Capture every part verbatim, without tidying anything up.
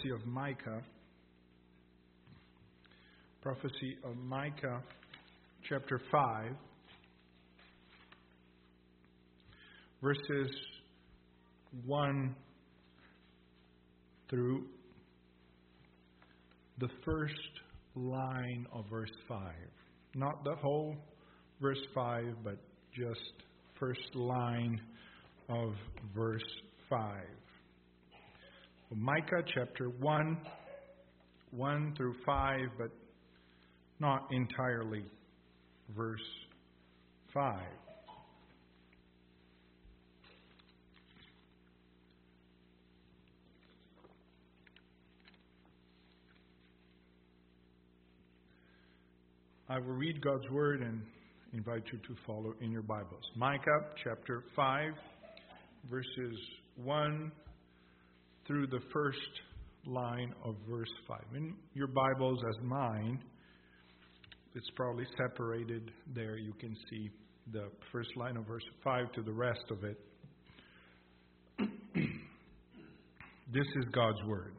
prophecy of Micah. Prophecy of Micah, chapter five, verses one through the first line of verse five. Not the whole verse five, but just first line of verse five. Micah chapter one, one through five, but not entirely verse five. I will read God's Word and invite you to follow in your Bibles. Micah chapter five, verses one through the first line of verse five. In your Bibles, as mine, it's probably separated there. You can see the first line of verse five to the rest of it. This is God's Word.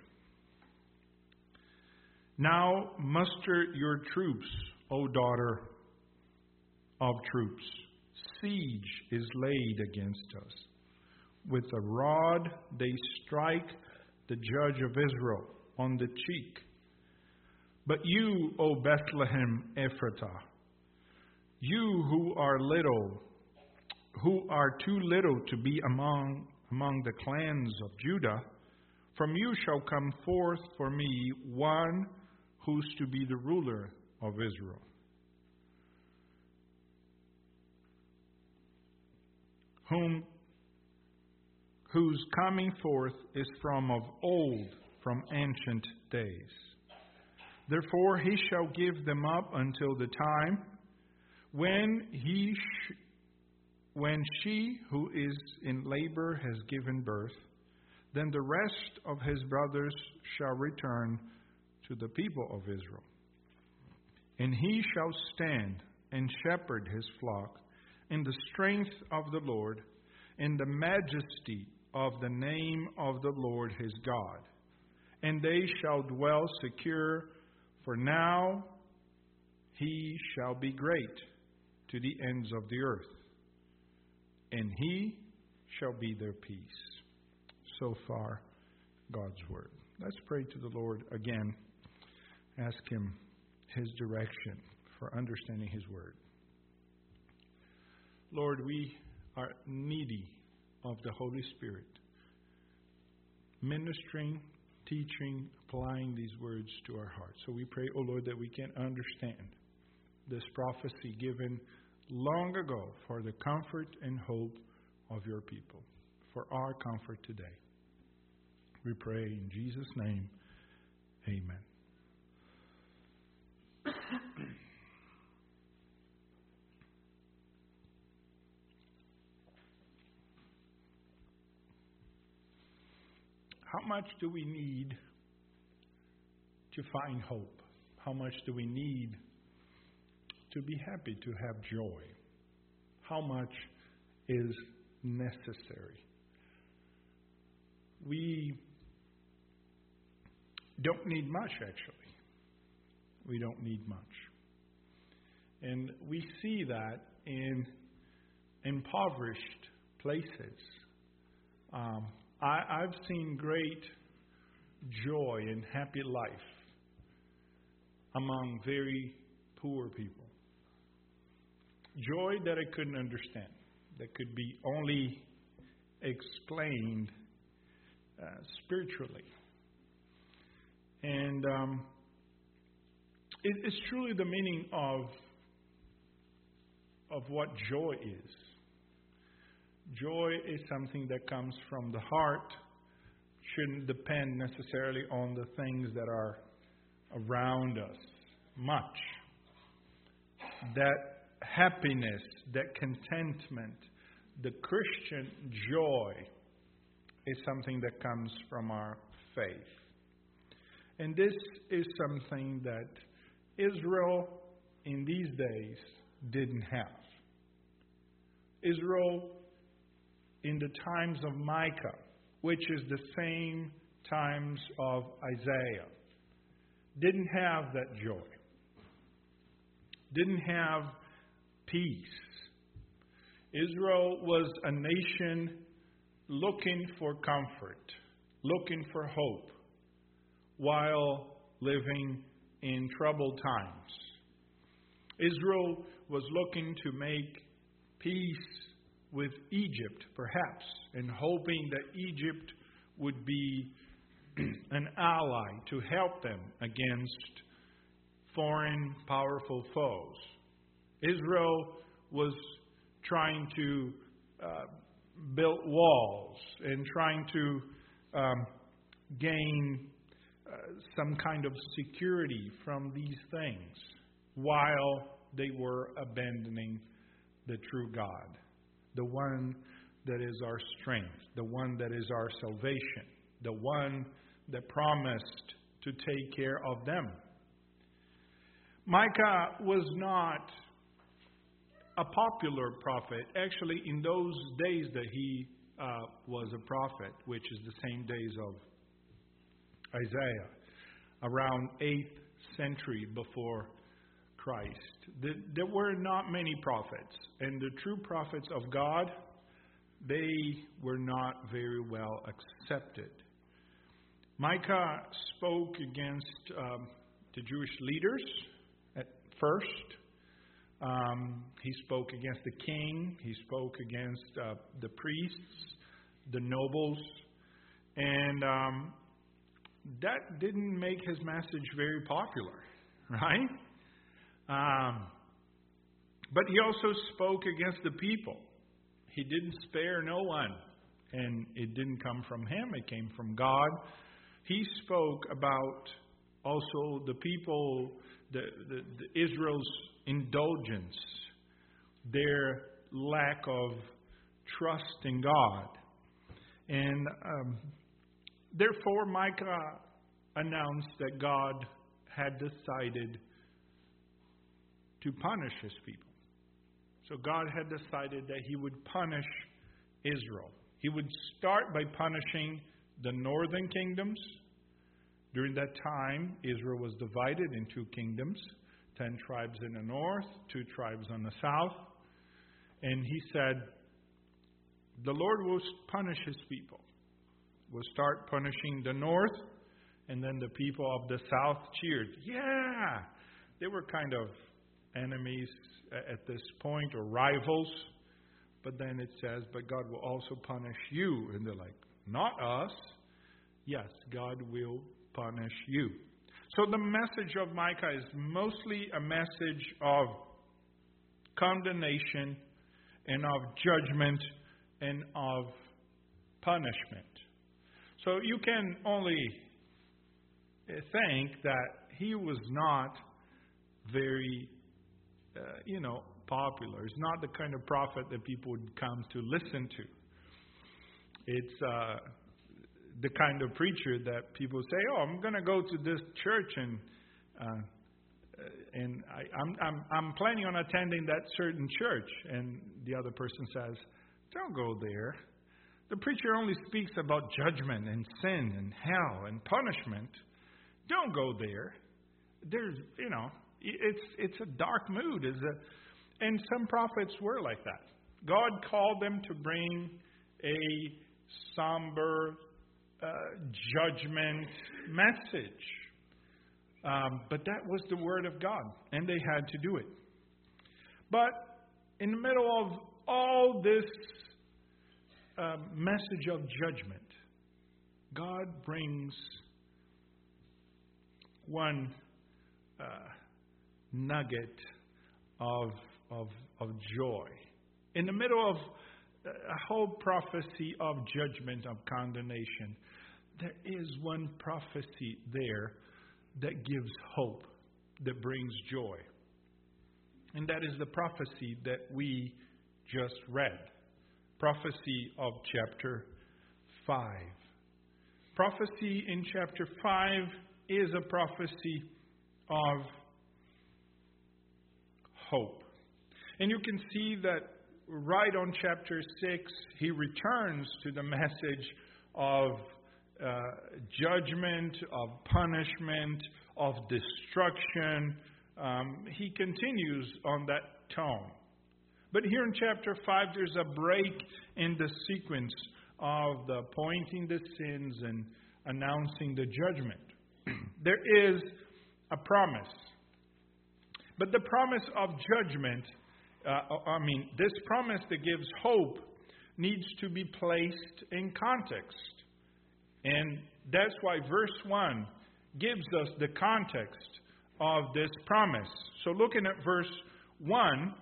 Now muster your troops, O daughter of troops. Siege is laid against us. With a rod they strike the judge of Israel on the cheek. But you, O Bethlehem Ephratah, you who are little, who are too little to be among, among the clans of Judah, from you shall come forth for me one who's to be the ruler of Israel. Whom, whose coming forth is from of old, from ancient days. Therefore he shall give them up until the time when he sh- when she who is in labor has given birth. Then the rest of his brothers shall return to the people of Israel. And he shall stand and shepherd his flock in the strength of the Lord, in the majesty of the name of the Lord his God. And they shall dwell secure, for now he shall be great to the ends of the earth, and he shall be their peace. So far, God's Word. Let's pray to the Lord again. Ask Him His direction for understanding His Word. Lord, we are needy of the Holy Spirit, ministering, teaching, applying these words to our hearts. So we pray, O Lord, that we can understand this prophecy given long ago for the comfort and hope of your people, for our comfort today. We pray in Jesus' name, amen. How much do we need to find hope? How much do we need to be happy, to have joy? How much is necessary? We don't need much, actually. We don't need much. And we see that in impoverished places. Um, I, I've seen great joy and happy life among very poor people. Joy that I couldn't understand, that could be only explained uh, spiritually. And um, it, it's truly the meaning of, of what joy is. Joy is something that comes from the heart, shouldn't depend necessarily on the things that are around us much. That happiness, that contentment, the Christian joy is something that comes from our faith. And this is something that Israel in these days didn't have. Israel in the times of Micah, which is the same times of Isaiah didn't have that joy, didn't have peace. Israel was a nation looking for comfort, looking for hope, while living in troubled times. Israel was looking to make peace with Egypt, perhaps, and hoping that Egypt would be an ally to help them against foreign powerful foes. Israel was trying to uh, build walls and trying to um, gain uh, some kind of security from these things while they were abandoning the true God, the one that is our strength, the one that is our salvation, the one that promised to take care of them. Micah was not a popular prophet. Actually, in those days that he uh, was a prophet, which is the same days of Isaiah, around eighth century before Christ, there were not many prophets. And the true prophets of God, they were not very well accepted. Micah spoke against um, the Jewish leaders at first. Um, he spoke against the king. He spoke against uh, the priests, the nobles. And um, that didn't make his message very popular, right? Um, but he also spoke against the people. He didn't spare no one. And it didn't come from him. It came from God. He spoke about also the people, the, the, the Israel's indulgence, their lack of trust in God. And um, therefore Micah announced that God had decided to punish his people. So God had decided that he would punish Israel. He would start by punishing the northern kingdoms. During that time, Israel was divided in two kingdoms, ten tribes in the north, two tribes on the south. And he said, the Lord will punish his people. We'll start punishing the north, and then the people of the south cheered. Yeah! They were kind of enemies at this point, or rivals. But then it says, but God will also punish you. And they're like, not us. Yes, God will punish you. So the message of Micah is mostly a message of condemnation and of judgment and of punishment. So you can only think that he was not very, uh, you know, popular. He's not the kind of prophet that people would come to listen to. It's uh, the kind of preacher that people say, "Oh, I'm going to go to this church and uh, and I, I'm I'm I'm planning on attending that certain church." And the other person says, "Don't go there. The preacher only speaks about judgment and sin and hell and punishment. Don't go there. There's, you know, it's it's a dark mood." Is a And some prophets were like that. God called them to bring a somber uh, judgment message. Um, but that was the word of God, and they had to do it. But in the middle of all this uh, message of judgment, God brings one uh, nugget of Of, of joy. In the middle of a whole prophecy of judgment, of condemnation, there is one prophecy there that gives hope, that brings joy. And that is the prophecy that we just read. Prophecy of chapter five. Prophecy in chapter five is a prophecy of hope. And you can see that right on chapter six, he returns to the message of uh, judgment, of punishment, of destruction. Um, he continues on that tone. But here in chapter five, there's a break in the sequence of the pointing the sins and announcing the judgment. There is a promise. But the promise of judgment, uh, I mean, this promise that gives hope needs to be placed in context. And that's why verse one gives us the context of this promise. So looking at verse one,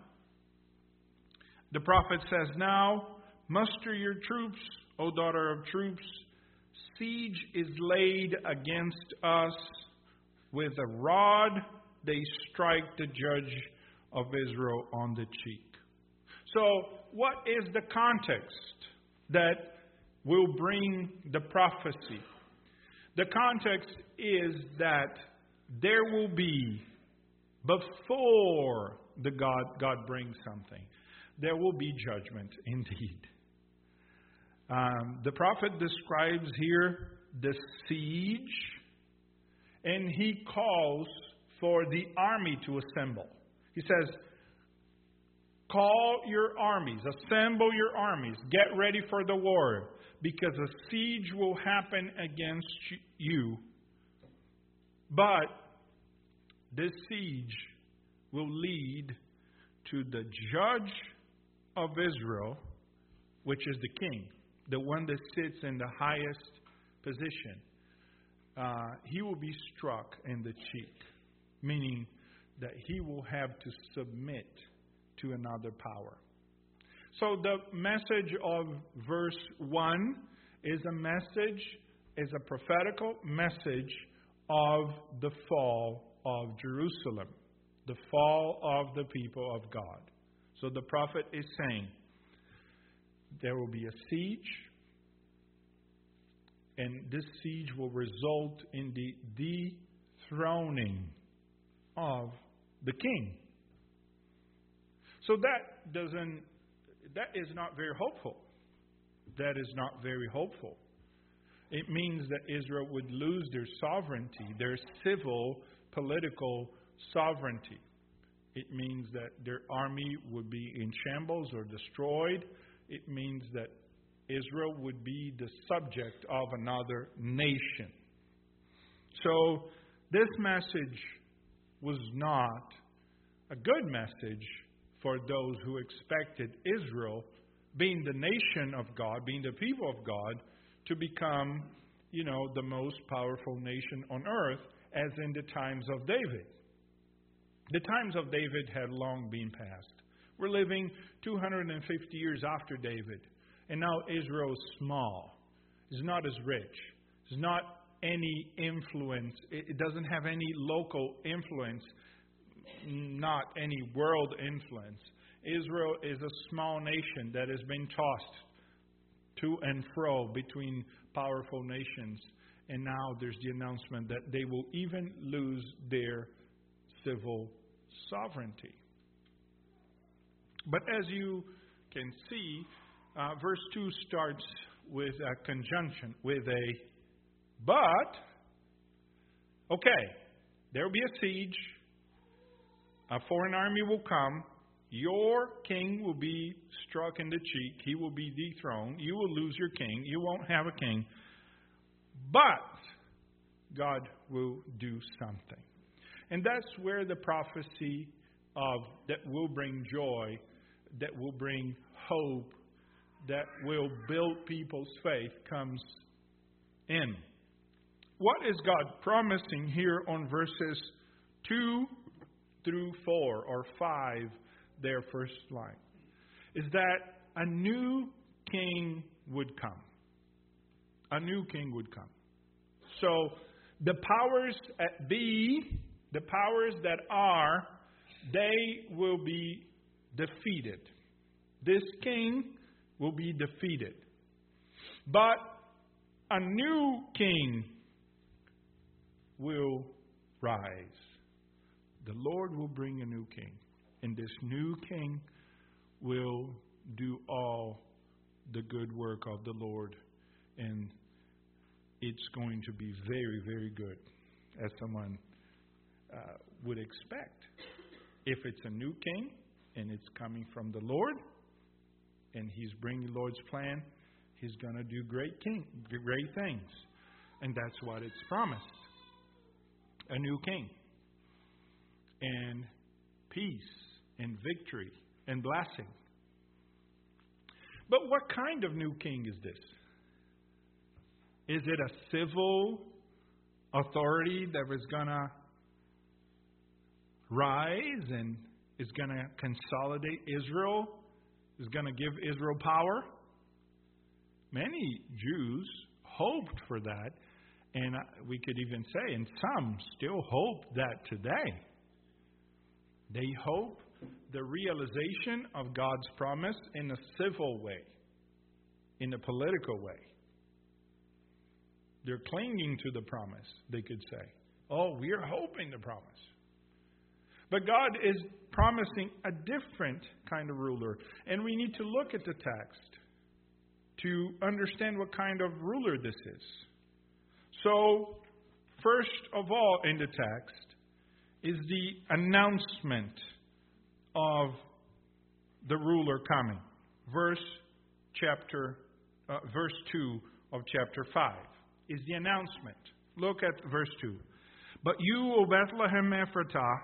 the prophet says, "Now muster your troops, O daughter of troops. Siege is laid against us. With a rod they strike the judge of Israel on the cheek." So what is the context that will bring the prophecy? The context is that there will be, before the God, God brings something, there will be judgment indeed. Um, the prophet describes here the siege, and he calls for the army to assemble. He says, call your armies, assemble your armies, get ready for the war, because a siege will happen against you. But this siege will lead to the judge of Israel, which is the king, the one that sits in the highest position. Uh, he will be struck in the cheek, meaning that he will have to submit to another power. So the message of verse one is a message, is a prophetical message of the fall of Jerusalem, the fall of the people of God. So the prophet is saying there will be a siege, and this siege will result in the dethroning of the king. So that doesn't, that is not very hopeful. That is not very hopeful. It means that Israel would lose their sovereignty, their civil, political sovereignty. It means that their army would be in shambles or destroyed. It means that Israel would be the subject of another nation. So this message was not a good message for those who expected Israel, being the nation of God, being the people of God, to become, you know, the most powerful nation on earth, as in the times of David. The times of David had long been past. We're living two hundred fifty years after David. And now Israel is small. It's not as rich. It's not any influence. It doesn't have any local influence, not any world influence. Israel is a small nation that has been tossed to and fro between powerful nations. And now there's the announcement that they will even lose their civil sovereignty. But as you can see, uh, verse two starts with a conjunction, with a but. Okay, there will be a siege. A foreign army will come. Your king will be struck in the cheek. He will be dethroned. You will lose your king. You won't have a king. But God will do something. And that's where the prophecy of that will bring joy, that will bring hope, that will build people's faith comes in. What is God promising here on verses two through four or five, their first line, is that a new king would come. A new king would come. So the powers at be, the powers that are, they will be defeated. This king will be defeated. But a new king will rise. The Lord will bring a new king. And this new king will do all the good work of the Lord. And it's going to be very, very good, as someone uh, would expect. If it's a new king and it's coming from the Lord and he's bringing the Lord's plan, he's going to do great king, great things. And that's what it's promised. A new king. And peace and victory and blessing. But what kind of new king is this? Is it a civil authority that is going to rise and is going to consolidate Israel? Is going to give Israel power? Many Jews hoped for that. And we could even say, and some still hope that today. They hope the realization of God's promise in a civil way, in a political way. They're clinging to the promise, they could say. Oh, we are hoping the promise. But God is promising a different kind of ruler. And we need to look at the text to understand what kind of ruler this is. So, first of all in the text is the announcement of the ruler coming. Verse chapter, uh, verse two of chapter five is the announcement. Look at verse two. But you, O Bethlehem Ephratah,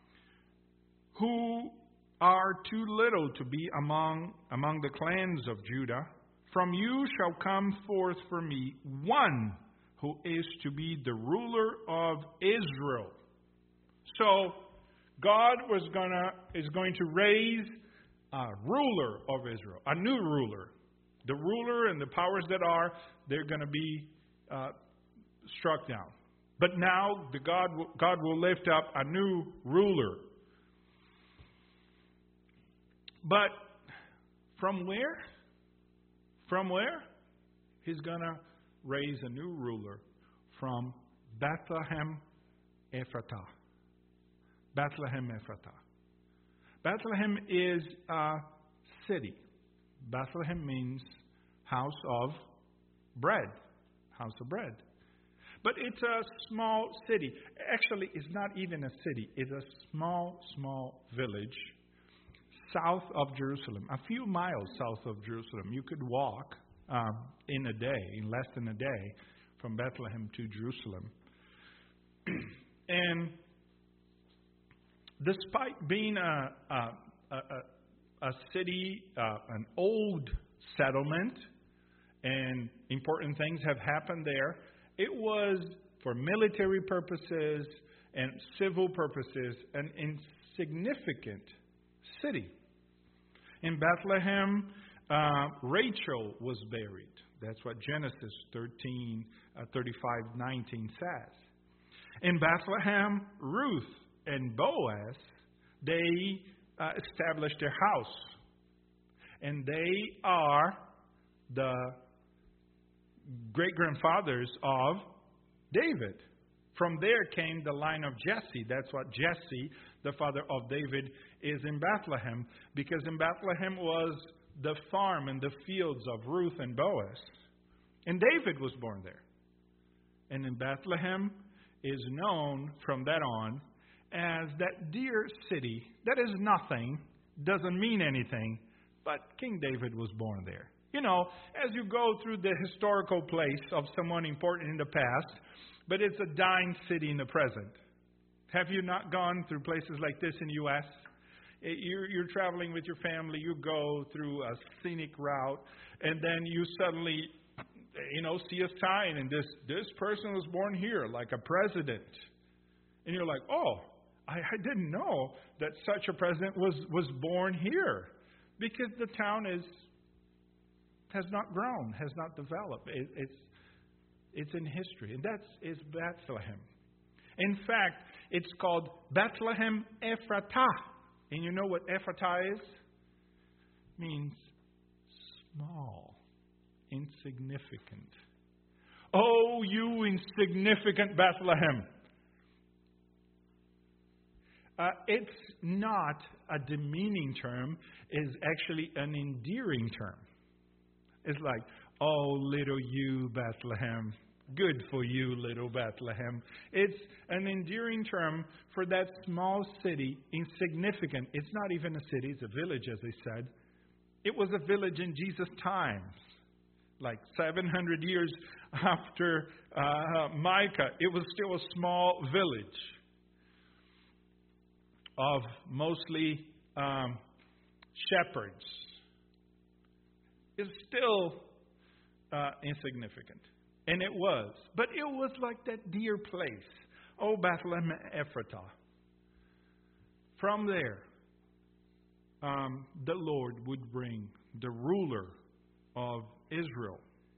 who are too little to be among among the clans of Judah, from you shall come forth for me one who is to be the ruler of Israel. So God was gonna is going to raise a ruler of Israel, a new ruler. The ruler and the powers that are, they're going to be uh, struck down. But now the God God will lift up a new ruler. But from where? From where? He's going to raise a new ruler from Bethlehem Ephratah. Bethlehem Ephratah. Bethlehem is a city. Bethlehem means house of bread. House of bread. But it's a small city. Actually, it's not even a city. It's a small, small village south of Jerusalem. A few miles south of Jerusalem. You could walk um, in a day, in less than a day, from Bethlehem to Jerusalem. And despite being a, a, a, a city, uh, an old settlement, and important things have happened there, it was, for military purposes and civil purposes, an insignificant city. In Bethlehem, uh, Rachel was buried. That's what Genesis thirteen, uh, thirty-five, nineteen says. In Bethlehem, Ruth and Boaz, they uh, established their house. And they are the great-grandfathers of David. From there came the line of Jesse. That's what Jesse, the father of David, is in Bethlehem. Because in Bethlehem was the farm and the fields of Ruth and Boaz. And David was born there. And in Bethlehem is known from that on as that dear city that is nothing, doesn't mean anything, but King David was born there. You know, as you go through the historical place of someone important in the past, but it's a dying city in the present. Have you not gone through places like this in the U S? You're, you're traveling with your family, you go through a scenic route, and then you suddenly, you know, see a sign, and this, this person was born here, like a president. And you're like, oh, I, I didn't know that such a president was, was born here. Because the town is has not grown, has not developed. It, it's it's in history, and that's is Bethlehem. In fact, it's called Bethlehem Ephratah, and you know what Ephratah is? It means small, insignificant. Oh, you insignificant Bethlehem! Uh, it's not a demeaning term. It's actually an endearing term. It's like, oh, little you, Bethlehem. Good for you, little Bethlehem. It's an endearing term for that small city, insignificant. It's not even a city, it's a village, as they said. It was a village in Jesus' times, like seven hundred years after uh, Micah. It was still a small village of mostly um, shepherds. It's still uh, insignificant. And it was. But it was like that dear place. Oh, Bethlehem Ephratah. From there, um, the Lord would bring the ruler of Israel.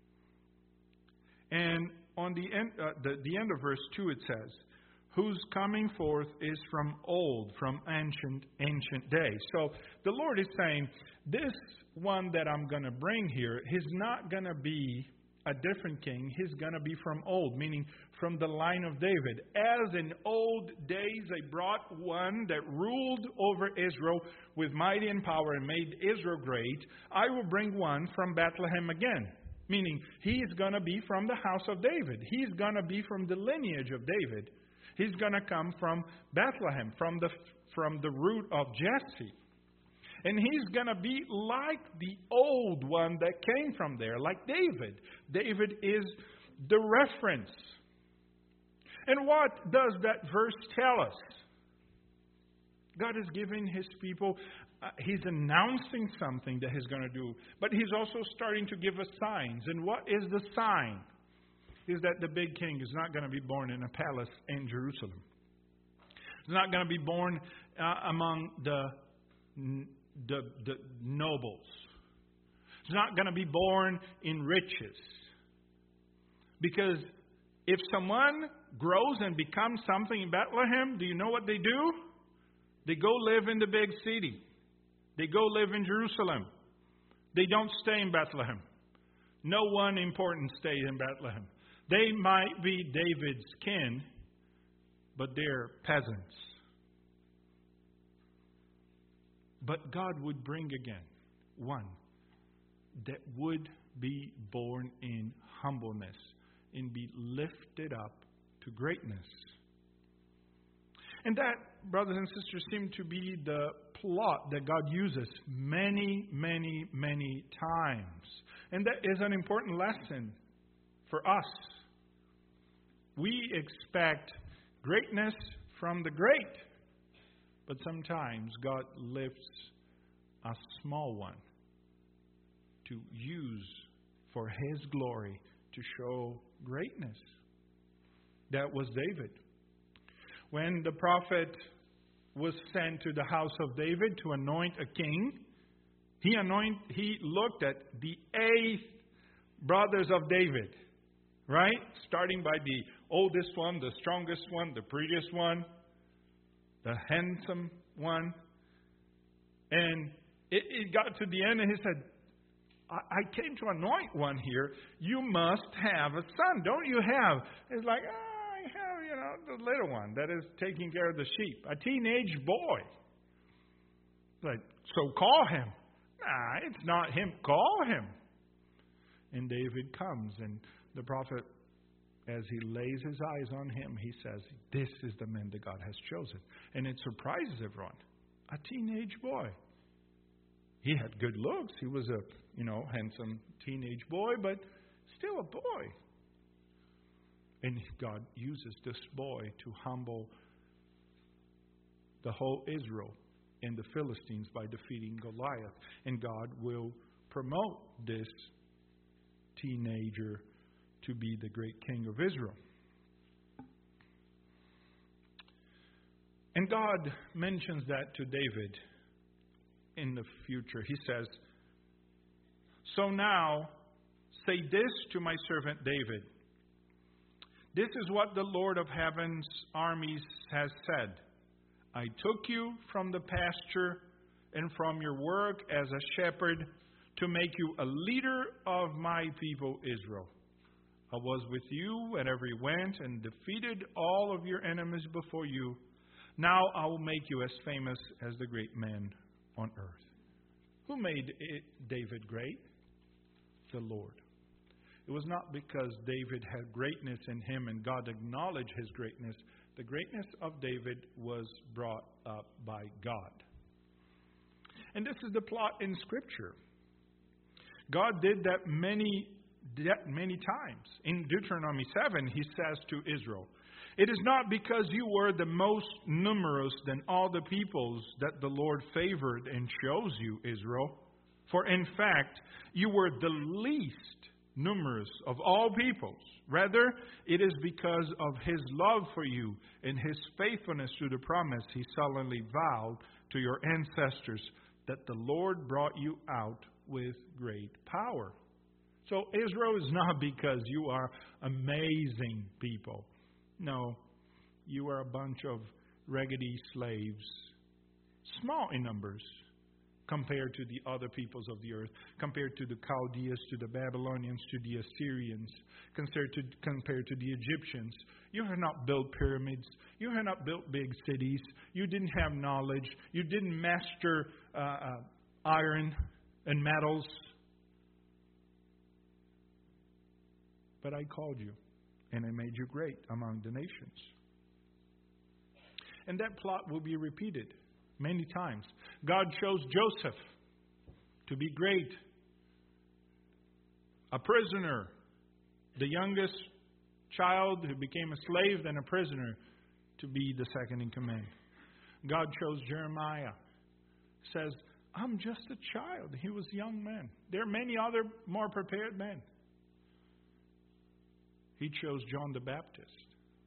And on the end, uh, the, the end of verse two it says, whose coming forth is from old, from ancient, ancient days. So the Lord is saying, this one that I'm going to bring here, he's not going to be a different king. He's going to be from old, meaning from the line of David. As in old days they brought one that ruled over Israel with mighty and power and made Israel great, I will bring one from Bethlehem again. Meaning he's going to be from the house of David. He's going to be from the lineage of David. He's going to come from Bethlehem, from the, from the root of Jesse. And he's going to be like the old one that came from there, like David. David is the reference. And what does that verse tell us? God is giving His people, uh, He's announcing something that He's going to do. But He's also starting to give us signs. And what is the sign? Is that the big king is not going to be born in a palace in Jerusalem. He's not going to be born uh, among the... The, the nobles. He's not going to be born in riches. Because if someone grows and becomes something in Bethlehem, do you know what they do? They go live in the big city. They go live in Jerusalem. They don't stay in Bethlehem. No one important stays in Bethlehem. They might be David's kin, but they're peasants. But God would bring again one that would be born in humbleness and be lifted up to greatness. And that, brothers and sisters, seems to be the plot that God uses many, many, many times. And that is an important lesson for us. We expect greatness from the great. But sometimes God lifts a small one to use for His glory to show greatness. That was David. When the prophet was sent to the house of David to anoint a king, he anoint he looked at the eight brothers of David, right? Starting by the oldest one, the strongest one, the prettiest one, the handsome one. And it, it got to the end and he said, I, I came to anoint one here. You must have a son. Don't you have? It's like, oh, I have, you know, the little one that is taking care of the sheep. A teenage boy. Like, so call him. Nah, it's not him. Call him. And David comes and the prophet, as he lays his eyes on him, he says, this is the man that God has chosen. And it surprises everyone. A teenage boy. He had good looks. He was a, you know, handsome teenage boy, but still a boy. And God uses this boy to humble the whole Israel and the Philistines by defeating Goliath. And God will promote this teenager to be the great king of Israel. And God mentions that to David in the future. He says, so now say this to my servant David. This is what the Lord of heaven's armies has said. I took you from the pasture and from your work as a shepherd to make you a leader of my people Israel. I was with you wherever you went and defeated all of your enemies before you. Now I will make you as famous as the great man on earth. Who made it, David great? The Lord. It was not because David had greatness in him and God acknowledged his greatness. The greatness of David was brought up by God. And this is the plot in Scripture. God did that many, that many times. In Deuteronomy seven, He says to Israel, "It is not because you were the most numerous than all the peoples that the Lord favored and chose you, Israel. For in fact, you were the least numerous of all peoples. Rather, it is because of His love for you and His faithfulness to the promise He solemnly vowed to your ancestors that the Lord brought you out with great power." So Israel is not because you are amazing people. No, you are a bunch of raggedy slaves, small in numbers, compared to the other peoples of the earth, compared to the Chaldeans, to the Babylonians, to the Assyrians, compared to, compared to the Egyptians. You have not built pyramids. You have not built big cities. You didn't have knowledge. You didn't master uh, uh, iron and metals. But I called you, and I made you great among the nations. And that plot will be repeated many times. God chose Joseph to be great, a prisoner, the youngest child who became a slave, then a prisoner, to be the second in command. God chose Jeremiah. Says, "I'm just a child." He was a young man. There are many other more prepared men. He chose John the Baptist,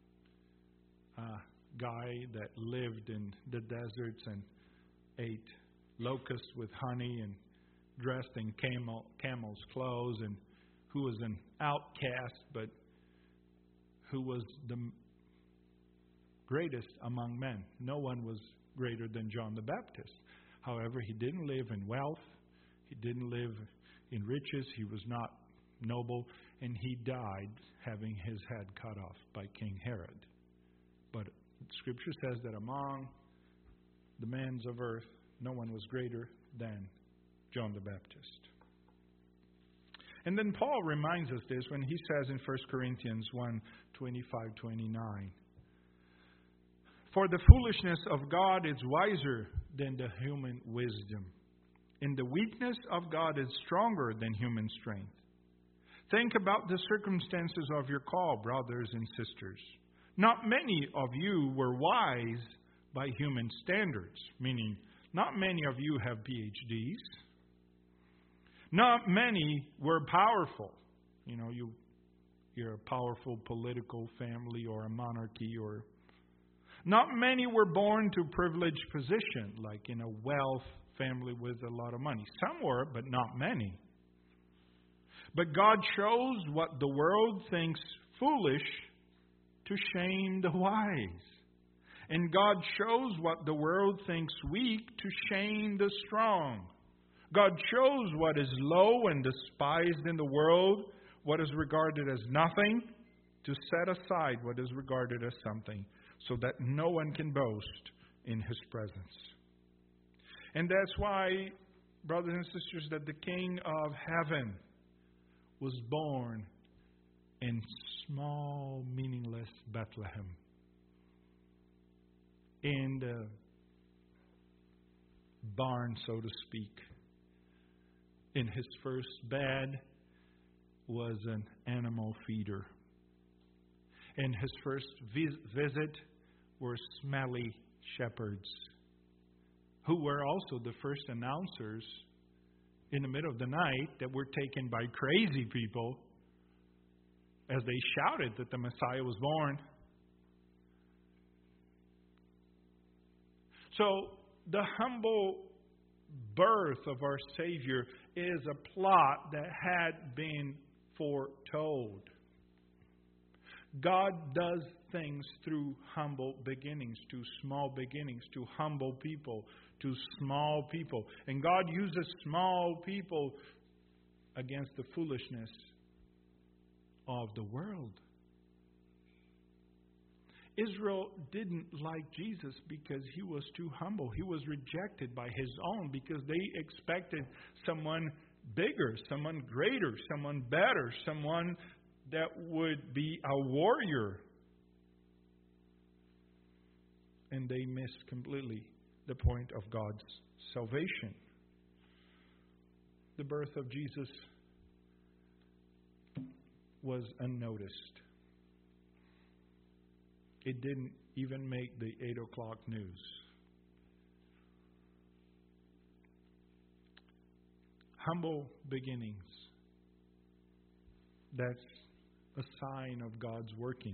a guy that lived in the deserts and ate locusts with honey and dressed in camel, camel's clothes, and who was an outcast, but who was the greatest among men. No one was greater than John the Baptist. However, he didn't live in wealth. He didn't live in riches. He was not noble. And he died having his head cut off by King Herod. But Scripture says that among the men of earth, no one was greater than John the Baptist. And then Paul reminds us this when he says in First Corinthians one, twenty-five, twenty-nine, "For the foolishness of God is wiser than the human wisdom, and the weakness of God is stronger than human strength. Think about the circumstances of your call, brothers and sisters. Not many of you were wise by human standards," meaning not many of you have P H Ds. Not many were powerful. You know, you, you're a powerful political family or a monarchy, or not many were born to privileged position, like in a wealth family with a lot of money. Some were, but not many. But God chose what the world thinks foolish to shame the wise. And God chose what the world thinks weak to shame the strong. God chose what is low and despised in the world, what is regarded as nothing, to set aside what is regarded as something, so that no one can boast in His presence. And that's why, brothers and sisters, that the King of Heaven was born in small, meaningless Bethlehem, in the barn, so to speak. In his first bed was an animal feeder. In his first vis- visit were smelly shepherds, who were also the first announcers in the middle of the night that were taken by crazy people as they shouted that the Messiah was born. So the humble birth of our Savior is a plot that had been foretold. God does things through humble beginnings, to small beginnings, to humble people, to small people. And God uses small people against the foolishness of the world. Israel didn't like Jesus because He was too humble. He was rejected by His own because they expected someone bigger, someone greater, someone better, someone that would be a warrior. And they missed completely the point of God's salvation. The birth of Jesus was unnoticed. It didn't even make the eight o'clock news. Humble beginnings. That's a sign of God's working.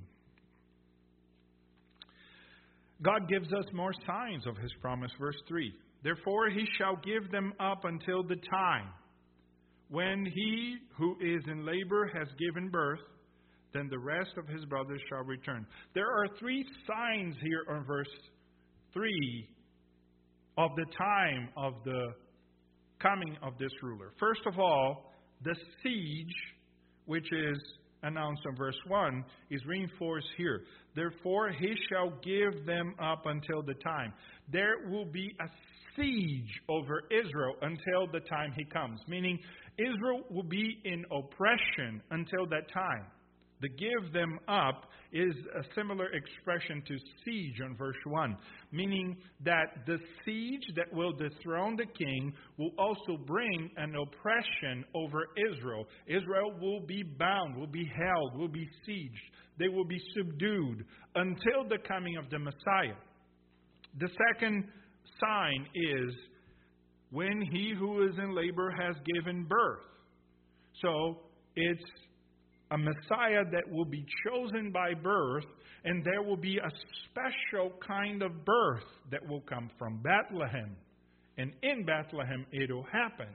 God gives us more signs of His promise. Verse three. Therefore He shall give them up until the time when he who is in labor has given birth, then the rest of his brothers shall return. There are three signs here on verse three of the time of the coming of this ruler. First of all, the siege, which is announced in verse one, is reinforced here. Therefore, he shall give them up until the time. There will be a siege over Israel until the time he comes. Meaning, Israel will be in oppression until that time. The give them up is a similar expression to siege on verse one, meaning that the siege that will dethrone the king will also bring an oppression over Israel. Israel will be bound, will be held, will be sieged. They will be subdued until the coming of the Messiah. The second sign is when he who is in labor has given birth. So it's a Messiah that will be chosen by birth, and there will be a special kind of birth that will come from Bethlehem. And in Bethlehem it will happen.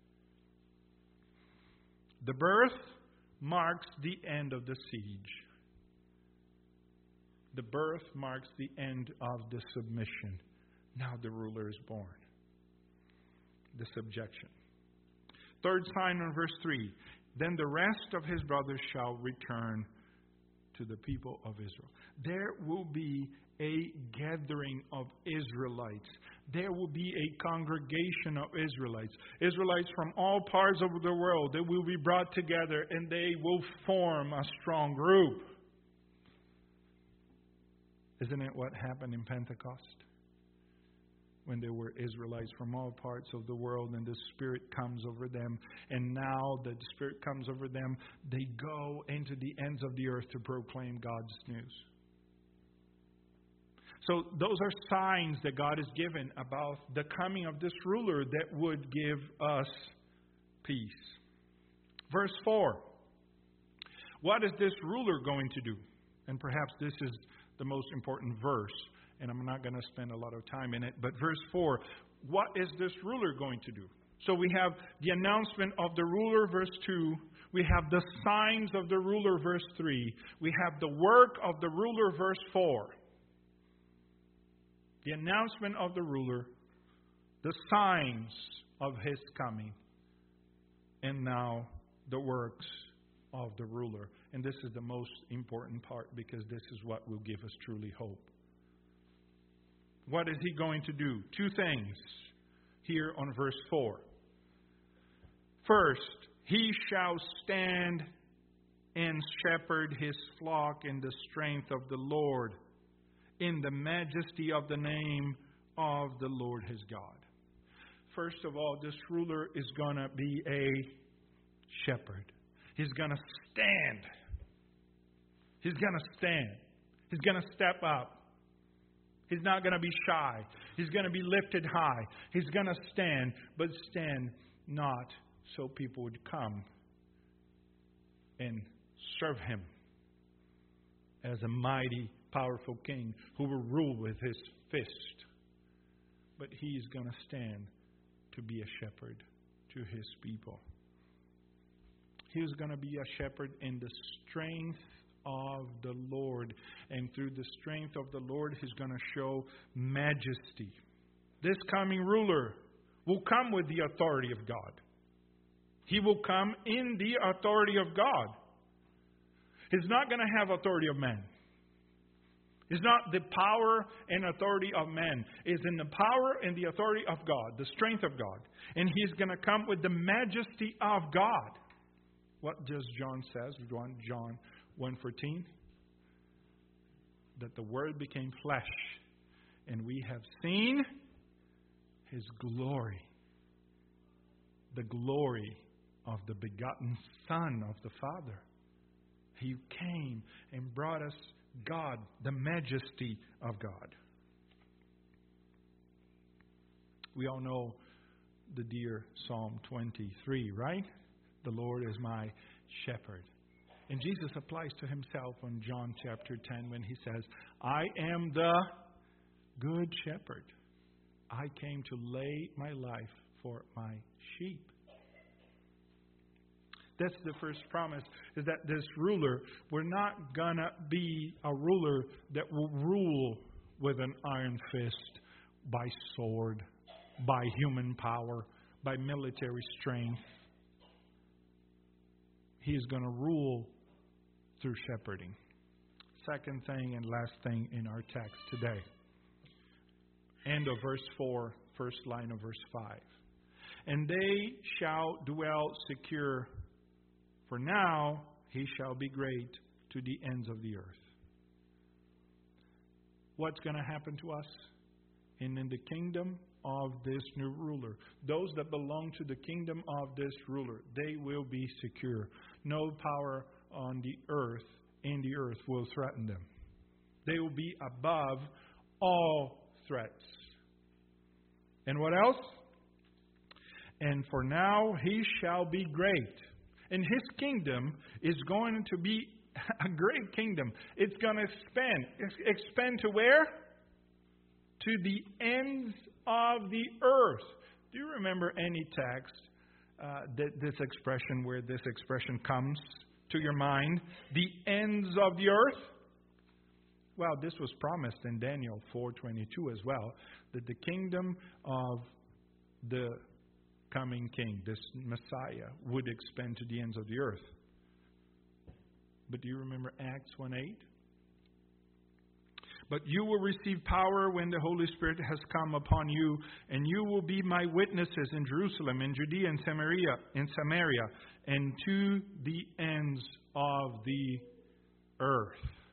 The birth marks the end of the siege. The birth marks the end of the submission. Now the ruler is born. The subjection. Third sign on verse three. Then the rest of his brothers shall return to the people of Israel. There will be a gathering of Israelites. There will be a congregation of Israelites. Israelites from all parts of the world. They will be brought together and they will form a strong group. Isn't it what happened in Pentecost? When there were Israelites from all parts of the world and the Spirit comes over them. And now that the Spirit comes over them, they go into the ends of the earth to proclaim God's news. So those are signs that God has given about the coming of this ruler that would give us peace. Verse four. What is this ruler going to do? And perhaps this is the most important verse. And I'm not going to spend a lot of time in it. But verse four, what is this ruler going to do? So we have the announcement of the ruler, verse two. We have the signs of the ruler, verse three. We have the work of the ruler, verse four. The announcement of the ruler, the signs of his coming, and now the works of the ruler. And this is the most important part because this is what will give us truly hope. What is he going to do? Two things here on verse four. First, he shall stand and shepherd his flock in the strength of the Lord, in the majesty of the name of the Lord his God. First of all, this ruler is going to be a shepherd. He's going to stand. He's going to stand. He's going to step up. He's not going to be shy. He's going to be lifted high. He's going to stand, but stand not so people would come and serve him as a mighty, powerful king who will rule with his fist. But he's going to stand to be a shepherd to his people. He's going to be a shepherd in the strength of the Lord. And through the strength of the Lord, he's going to show majesty. This coming ruler will come with the authority of God. He will come in the authority of God. He's not going to have authority of man. It's not the power and authority of man. It's in the power and the authority of God, the strength of God. And He's going to come with the majesty of God. What does John says? John one fourteen. That the Word became flesh, and we have seen His glory. The glory of the begotten Son of the Father. He came and brought us God, the majesty of God. We all know the dear Psalm twenty-three, right? The Lord is my shepherd. And Jesus applies to Himself on John chapter ten when He says, I am the good shepherd. I came to lay my life for my sheep. That's the first promise, is that this ruler, we're not going to be a ruler that will rule with an iron fist, by sword, by human power, by military strength. He is going to rule through shepherding. Second thing and last thing in our text today. End of verse four, first line of verse five. And they shall dwell secure, for now he shall be great to the ends of the earth. What's going to happen to us? And in the kingdom of this new ruler, those that belong to the kingdom of this ruler, they will be secure. No power on the earth, in the earth, will threaten them. They will be above all threats. And what else? And for now he shall be great. And His kingdom is going to be a great kingdom. It's going to expand. Expand to where? To the ends of the earth. Do you remember any text, uh, that this expression, where this expression comes to your mind? The ends of the earth? Well, this was promised in Daniel four twenty-two as well, that the kingdom of the coming king, this Messiah, would expand to the ends of the earth. But do you remember Acts one eight? But you will receive power when the Holy Spirit has come upon you, and you will be my witnesses in Jerusalem, in Judea, and Samaria, in Samaria, and to the ends of the earth.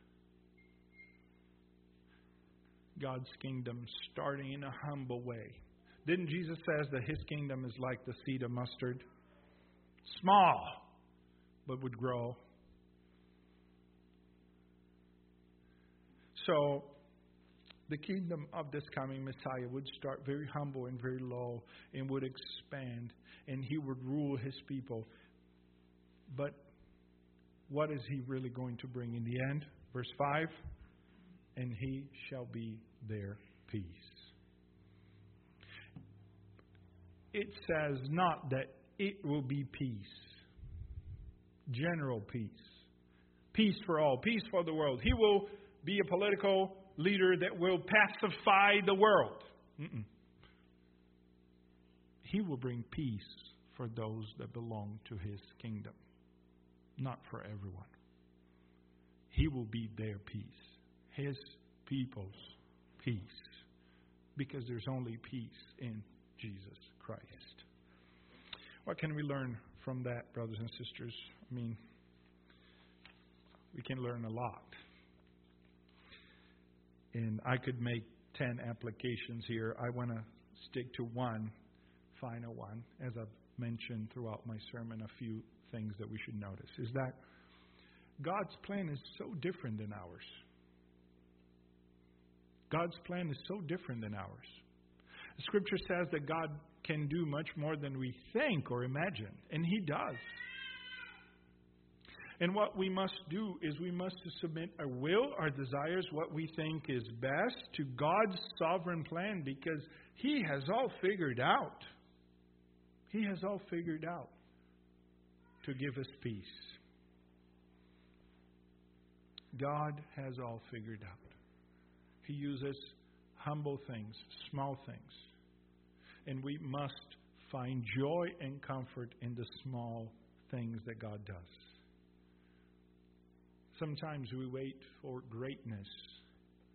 God's kingdom starting in a humble way. Didn't Jesus say that His kingdom is like the seed of mustard? Small, but would grow. So, the kingdom of this coming Messiah would start very humble and very low, and would expand, and He would rule His people. But what is He really going to bring in the end? Verse five, and He shall be their peace. It says not that it will be peace. General peace. Peace for all. Peace for the world. He will be a political leader that will pacify the world. Mm-mm. He will bring peace for those that belong to His kingdom. Not for everyone. He will be their peace. His people's peace. Because there's only peace in Jesus Christ. What can we learn from that, brothers and sisters? I mean, we can learn a lot. And I could make ten applications here. I want to stick to one, final one, as I've mentioned throughout my sermon, a few things that we should notice. Is that God's plan is so different than ours. God's plan is so different than ours. The Scripture says that God can do much more than we think or imagine. And He does. And what we must do is we must submit our will, our desires, what we think is best to God's sovereign plan, because He has all figured out. He has all figured out to give us peace. God has all figured out. He uses humble things, small things. And we must find joy and comfort in the small things that God does. Sometimes we wait for greatness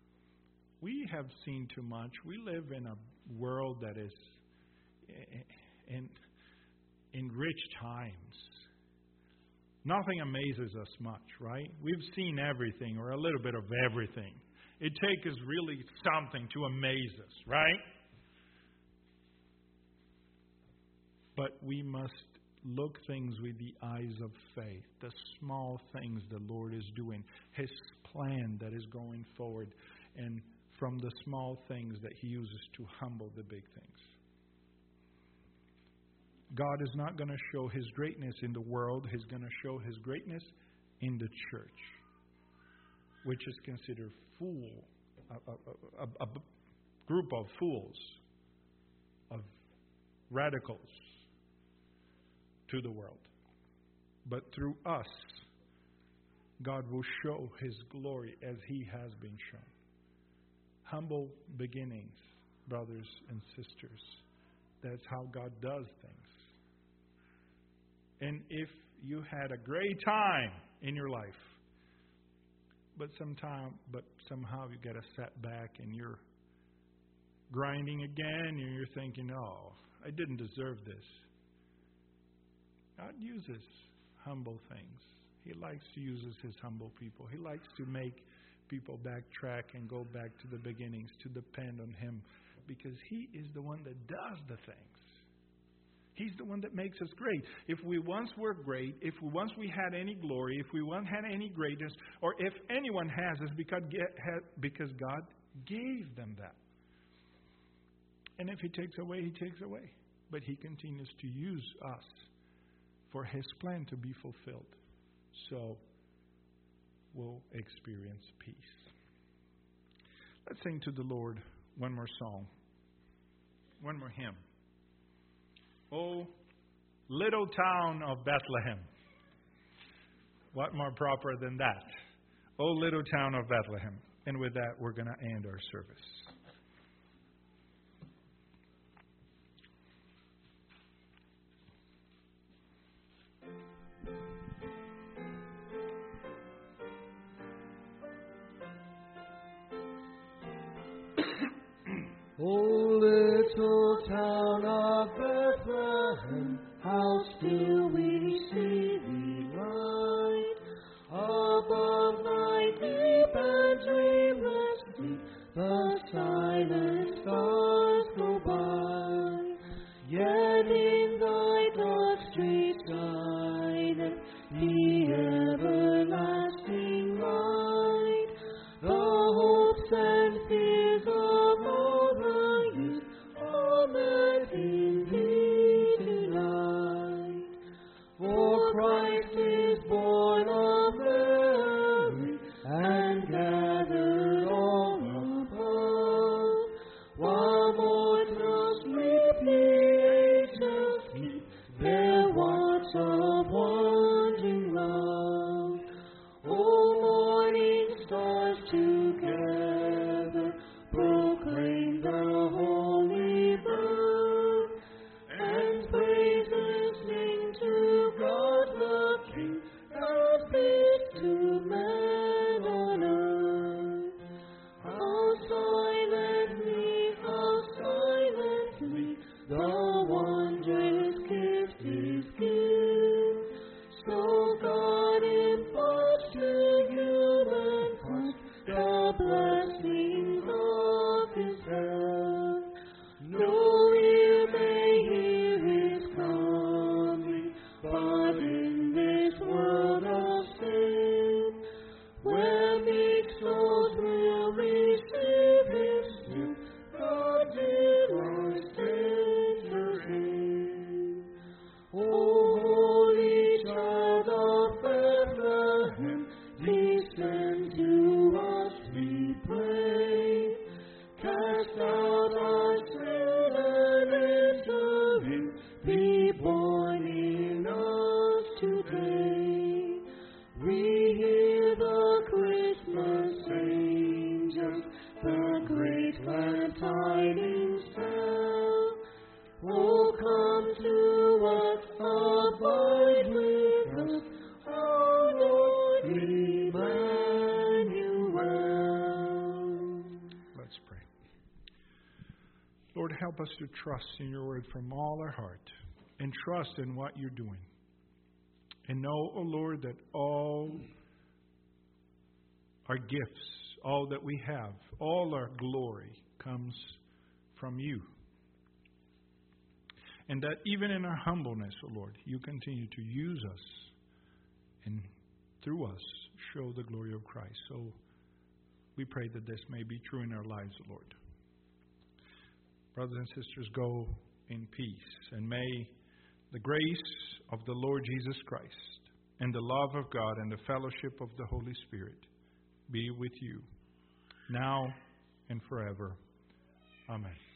we have seen too much. We live in a world that is in, in rich times. Nothing amazes us much, right? We've seen everything or a little bit of everything. It takes us really something to amaze us, right? But we must look things with the eyes of faith. The small things the Lord is doing. His plan that is going forward. And from the small things that He uses to humble the big things. God is not going to show His greatness in the world. He's going to show His greatness in the church, which is considered fool, a, a, a, a group of fools, of radicals to the world. But through us, God will show His glory as He has been shown. Humble beginnings, brothers and sisters. That's how God does things. And if you had a great time in your life, but sometime, but somehow you get a setback and you're grinding again and you're thinking, oh, I didn't deserve this. God uses humble things. He likes to use His humble people. He likes to make people backtrack and go back to the beginnings, to depend on Him, because He is the one that does the things. He's the one that makes us great. If we once were great, if we once we had any glory, if we once had any greatness, or if anyone has, it's because, because God gave them that. And if He takes away, He takes away. But He continues to use us for His plan to be fulfilled. So we'll experience peace. Let's sing to the Lord one more song. One more hymn. Oh, little town of Bethlehem. What more proper than that? Oh, little town of Bethlehem. And with that, we're going to end our service. Oh, little town of Bethlehem, how still we see thee light. Above thy deep and dreamless deep, the silent stars go by. Yet in thy dark streets guided the everlasting light. The hopes and fears of all the youth are met in thee tonight. For Christ is born of Mary and gathered all above. While mortals sleep, the angels keep their watch of wondering love. O morning stars together proclaim the holy birth, and praises sing to God the King, as peace to men on earth. How silently, how silently the wondrous gift is given. So God imparts to human heart the blessings of His health. No ear may hear His coming, but in this world of sin, where meek souls will receive Him soon, God delights enter in. O holy child of Bethlehem, descend to us, we pray. Cast out our sin and enter in. Be born in us today. We hear the Christmas angels, the great glad tidings tell. Oh, come to us, abide with us, our Lord Emmanuel. Let's Lord, help us to trust in your word from all our heart and trust in what you're doing. And know, O Lord, that all our gifts, all that we have, all our glory comes from you. And that even in our humbleness, O Lord, you continue to use us and through us show the glory of Christ. So we pray that this may be true in our lives, O Lord. Brothers and sisters, go in peace, and may the grace of the Lord Jesus Christ and the love of God and the fellowship of the Holy Spirit be with you now and forever. Amen.